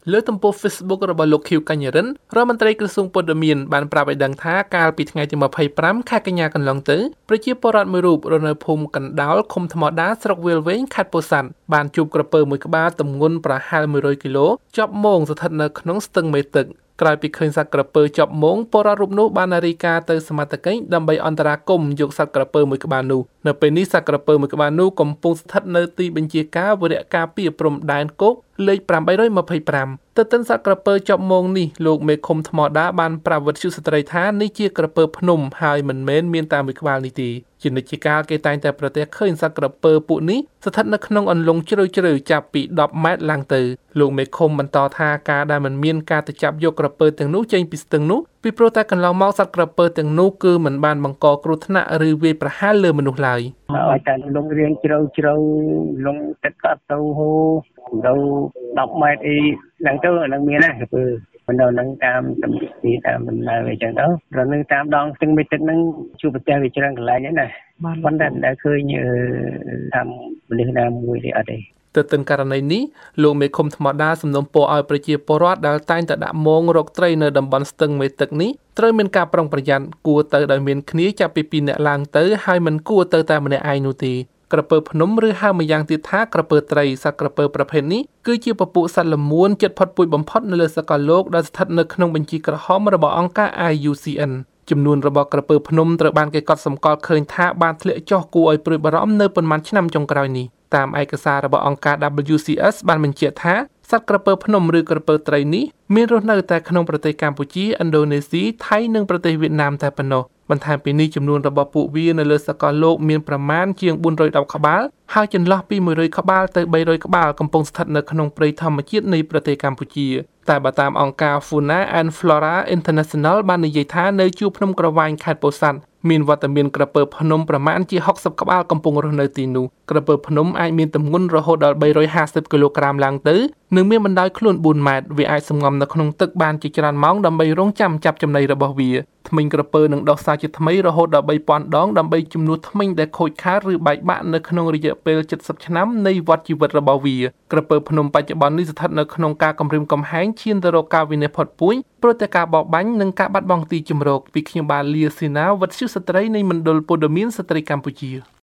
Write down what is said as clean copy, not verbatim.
លើទំព័រ Facebook របស់លោក ខៀវ កញ្ញរិន រដ្ឋមន្ត្រីក្រសួងព័ត៌មានបានប្រាប់ឲ្យដឹងថាកាលពីថ្ងៃទី25 ខែកញ្ញាកន្លងទៅប្រជាពលរដ្ឋមួយរូបរស់នៅភូមិកណ្ដោលឃុំថ្មដាស្រុកវាលវែងខេត្តពោធិ៍សាត់បានជួបក្រពើមួយក្បាលទម្ងន់ប្រហែល100គីឡូជាប់មងស្ថិតនៅក្នុងស្ទឹងមេទឹកក្រោយពីឃើញសត្វក្រពើជាប់មងពលរដ្ឋរូបនោះបានរាយការណ៍ទៅសមត្ថកិច្ចដើម្បីអន្តរាគមន៍យកសត្វក្រពើមួយក្បាលនោះនៅពេលនេះសត្វក្រពើមួយក្បាលនោះកំពុងស្ថិតនៅទីបញ្ជាការវរៈការពារព្រំដែនគោកលេខ825ទន្ទឹមសត្វក្រពើជាប់មងនេះលោកមេឃុំថ្មដាបានប្រាប់វិទ្យុស្ត្រីថានេះជាក្រពើភ្នំហើយមិនមែនមានតែមួយក្បាលនេះទេជានិច្ចកាលគេតែងតែប្រទះឃើញសត្វក្រពើពួកនេះស្ថិតនៅក្នុងអន្លង់ជ្រៅចាប់ពី10ម៉ែត្រឡើងទៅលោកមេឃុំបន្តថាការដែលមិនមានការទៅចាប់យកក្រពើទាំងនោះចេញពីស្ទឹងនោះពីព្រោះតែកន្លងមកសត្វក្រពើទាំងនោះគឺមិនបានបង្កគ្រោះថ្នាក់ឬវាយប្រហារលើមនុស្សឡើយឲ្យតែលងរៀងជ្រៅលងទឹកក៏ទៅហូរទៅ10ម៉ែត្រអីឡើងទៅនឹងមានណាគឺមិនដល់នឹងតាមតំទីតាមដំណើរអីចឹងទៅរនឹងតាមដងស្ទឹងមេទឹកហ្នឹងជួបប្រទះវាច្រើនកន្លែងហ្នឹងណាប៉ុន្តែមិនដែលឃើញតាមមនុស្សណាមួយទេអត់ទេទន្ទឹមករណីនេះលោកមេឃុំថ្មដាសំណូមពរឲ្យប្រជាពលរដ្ឋដែលតែងតែដាក់មងរកត្រីនៅតំបន់ស្ទឹងមេទឹកនេះត្រូវមានការប្រុងប្រយ័ត្នគួរទៅដោយមានគ្នាចាប់ពី2នាក់ឡើងទៅហើយមិនគួរទៅតែម្នាក់ឯងនោះទេក្រពើភ្នំឬហៅម្យ៉ាងទៀតថាក្រពើត្រីសត្វក្រពើប្រភេទនេះគឺជាពពួកសត្វល្មួនជិតផុតពូជបំផុតនៅលើសកលលោកដែលស្ថិតនៅក្នុងបញ្ជីក្រហមរបស់អង្គការ IUCN ចំនួនរបស់ក្រពើភ្នំត្រូវបានគេកត់សម្គាល់ឃើញថាបានធ្លាក់ចុះគួរឲ្យព្រួយបារម្ភនៅប៉ុន្មានឆ្នាំចុងក្រោយនេះតាមឯកសាររបស់អង្គការ WCS បានបញ្ជាក់ថាសត្វក្រពើភ្នំឬក្រពើត្រីនេះមានរស់នៅតែក្នុងប្រទេសកម្ពុជាឥណ្ឌូនេស៊ីថៃនិងប្រទេសវៀតណាមតែប៉ុណ្ណោះបន្ថែមពីនេះចំនួនរបស់ពួកវានៅលើសកលលោកមានប្រមាណជាង410ក្បាលហើយចន្លោះពី100ក្បាលទៅ300ក្បាលកំពុងស្ថិតនៅក្នុងព្រៃធម្មជាតិនៃប្រទេសកម្ពុជាតែបើតាមអង្គការ Fauna and Flora International បាននិយាយថានៅជួរភ្នំក្រវាញខេត្តពោធិ៍សាត់មានវត្តមានក្រពើភ្នំប្រមាណជា60ក្បាលកំពុងរស់នៅទីនោះក្រពើភ្នំអាចមានទម្ងន់រហូតដល់350គីឡូក្រាមឡើងទៅនិងមានបណ្ដោយខ្លួន4ម៉ែត្រវាអាចសម្ងំនៅក្នុងទឹកបានជាច្រើនម៉ោងដើម្បីរង់ចាំចាប់ចំណីរបស់វាធ្មេញក្រពើនឹងដុះសារជាថ្មីរហូតដល់3000ដងដើម្បីជំនួសធ្មេញដែលខូចខាតឬបែកបាក់នៅក្នុងរយៈពេល70ឆ្នាំនៃវដ្តជីវិតរបស់វាក្រពើភ្នំបច្ចុប្បន្ននេះស្ថិតនៅក្នុងការគំរាមកំហែងឈានទៅរកការវិនាសផុតពូជព្រោះតែការបោកបាញ់និងការបាត់បង់ទីជម្រកពីខ្ញុំបាទលាស៊ីណាវັດឈូស្ត្រីនៃមណ្ឌលព័ត៌មានស្ត្រីកម្ពុជា